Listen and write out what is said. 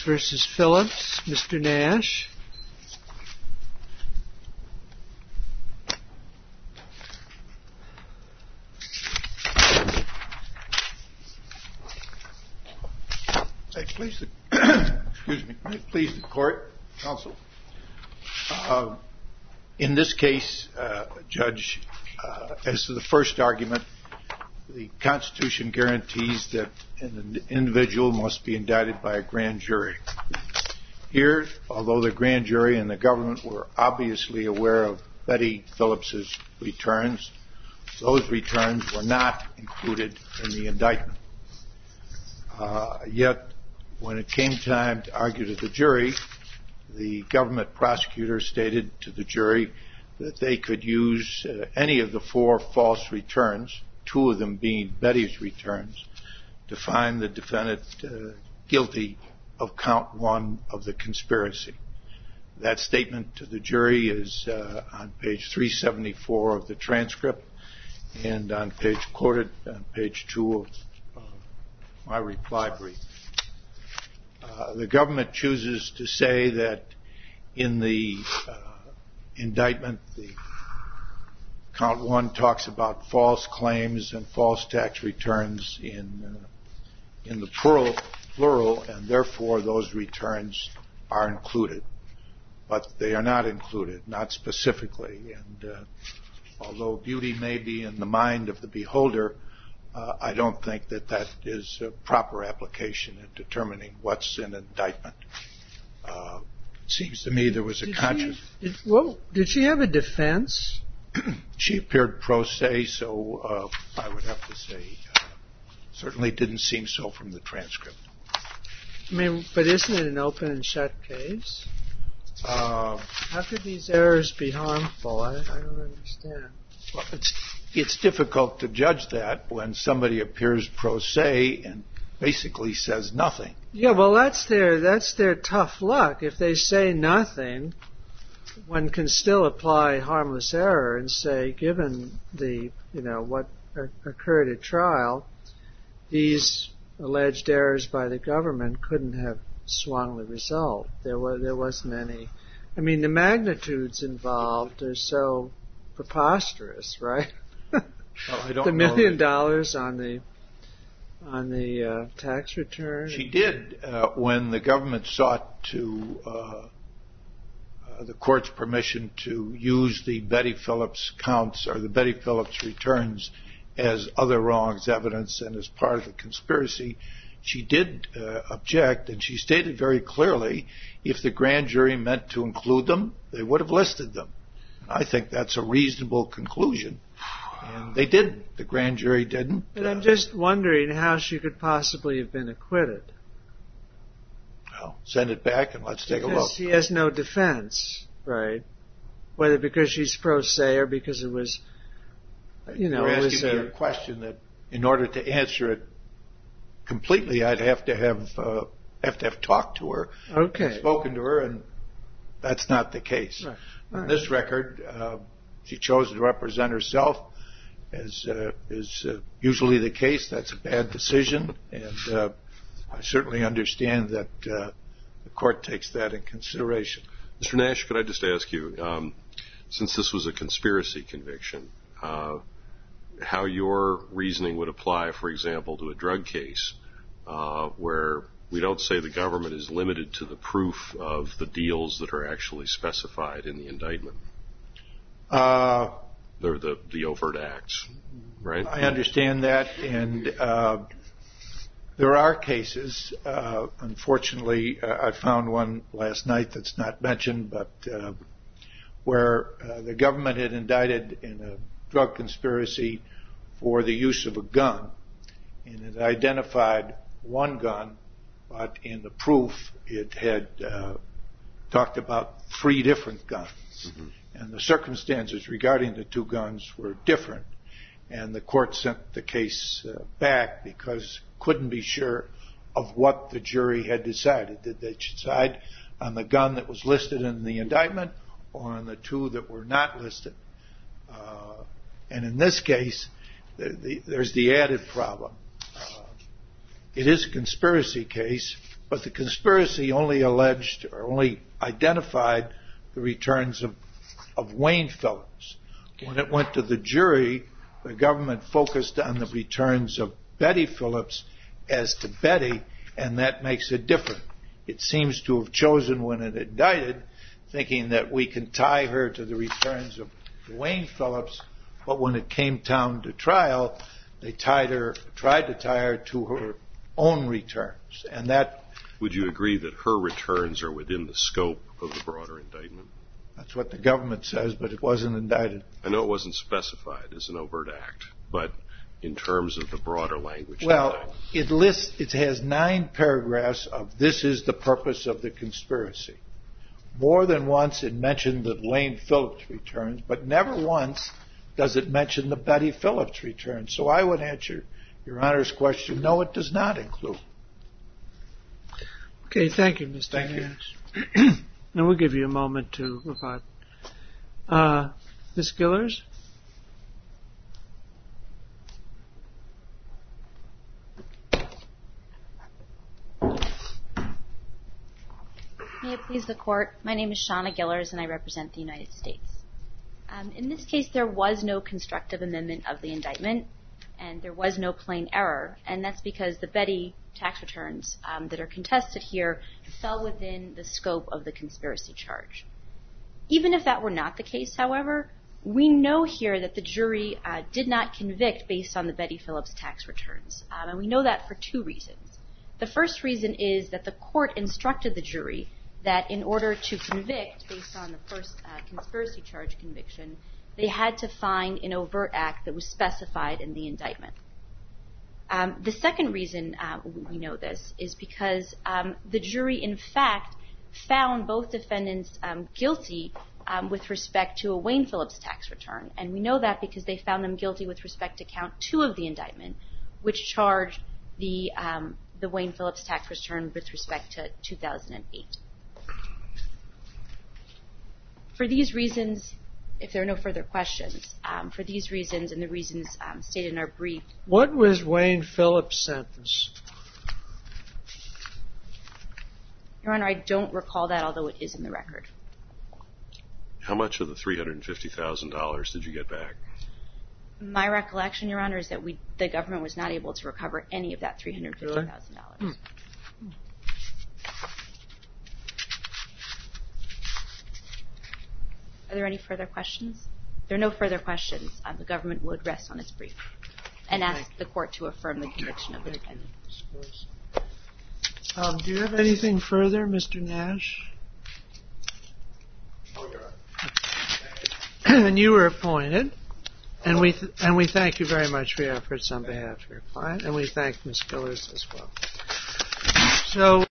versus Phillips. Mr. Nash. May it please the court, counsel. In this case, Judge, as to the first argument, the Constitution guarantees that an individual must be indicted by a grand jury. Here, although the grand jury and the government were obviously aware of Betty Phillips's returns, those returns were not included in the indictment. Yet, when it came time to argue to the jury, the government prosecutor stated to the jury that they could use any of the 4 false returns, 2 of them being Betty's returns, to find the defendant guilty of count 1 of the conspiracy. That statement to the jury is on page 374 of the transcript and quoted on page 2 of my reply brief. The government chooses to say that in the indictment, the count 1 talks about false claims and false tax returns in the plural, and therefore those returns are included. But they are not included, not specifically. And although beauty may be in the mind of the beholder, I don't think that is a proper application in determining what's in an indictment. It seems to me there was a conscious... Did she have a defense? She appeared pro se, so I would have to say certainly didn't seem so from the transcript. I mean, but isn't it an open and shut case? How could these errors be harmful? I don't understand. Well, it's difficult to judge that when somebody appears pro se and basically says nothing. Yeah, well, that's their tough luck. If they say nothing, one can still apply harmless error and say, given the what occurred at trial, these alleged errors by the government couldn't have swung the result. There wasn't any. I mean, the magnitudes involved are so preposterous, right? Well, I don't the $1 million know on the tax return. She did when the government sought to the court's permission to use the Betty Phillips counts or the Betty Phillips returns as other wrongs evidence and as part of the conspiracy. She did object, and she stated very clearly if the grand jury meant to include them, they would have listed them. I think that's a reasonable conclusion. And they didn't. The grand jury didn't. But I'm just wondering how she could possibly have been acquitted. Well, send it back and let's take a look. Because she has no defense, right? Whether because she's pro se or because it was, You're asking me a question that, in order to answer it completely, I'd have to have talked to her, and spoken to her, and that's not the case. Right. On this record, she chose to represent herself, as is usually the case. That's a bad decision, and I certainly understand that the court takes that in consideration. Mr. Nash, could I just ask you, since this was a conspiracy conviction, how your reasoning would apply, for example, to a drug case where we don't say the government is limited to the proof of the deals that are actually specified in the indictment? They're the overt acts, right? I understand that, and there are cases. Unfortunately, I found one last night that's not mentioned, but where the government had indicted in a drug conspiracy for the use of a gun, and it identified one gun, but in the proof it had talked about 3 different guns. Mm-hmm. And the circumstances regarding the 2 guns were different, and the court sent the case back because couldn't be sure of what the jury had decided. Did they decide on the gun that was listed in the indictment or on the 2 that were not listed? And in this case, there's the added problem. It is a conspiracy case, but the conspiracy only alleged or only identified the returns of Wayne Phillips. When it went to the jury, the government focused on the returns of Betty Phillips as to Betty, and that makes it different. It seems to have chosen, when it indicted, thinking that we can tie her to the returns of Wayne Phillips, but when it came down to trial, they tried to tie her to her own returns. And that... Would you agree that her returns are within the scope of the broader indictment? That's what the government says, but it wasn't indicted. I know it wasn't specified as an overt act, but in terms of the broader language. Well, it has 9 paragraphs of this is the purpose of the conspiracy. More than once it mentioned the Wayne Phillips returns, but never once does it mention the Betty Phillips returns. So I would answer Your Honor's question, no, it does not include. Okay, thank you, Mr. Thank Nash. And we'll give you a moment to rebut. Ms. Gillers? May it please the Court, my name is Shauna Gillers and I represent the United States. In this case, there was no constructive amendment of the indictment and there was no plain error, and that's because the Betty tax returns that are contested here fell within the scope of the conspiracy charge. Even if that were not the case, however, we know here that the jury did not convict based on the Betty Phillips tax returns, and we know that for 2 reasons. The first reason is that the court instructed the jury that in order to convict based on the first conspiracy charge conviction, they had to find an overt act that was specified in the indictment. The second reason we know this is because the jury, in fact, found both defendants guilty with respect to a Wayne Phillips tax return. And we know that because they found them guilty with respect to count 2 of the indictment, which charged the Wayne Phillips tax return with respect to 2008. For these reasons, if there are no further questions, for these reasons and the reasons stated in our brief. What was Wayne Phillips' sentence? Your Honor, I don't recall that, although it is in the record. How much of the $350,000 did you get back? My recollection, Your Honor, is that the government was not able to recover any of that $350,000. Really? Are there any further questions? If there are no further questions, the government would rest on its brief and ask the court to affirm the conviction of the defendant. Do you have anything further, Mr. Nash? Oh, Your Honor. And you were appointed, and we thank you very much for your efforts on behalf of your client, and we thank Ms. Gillers as well. So.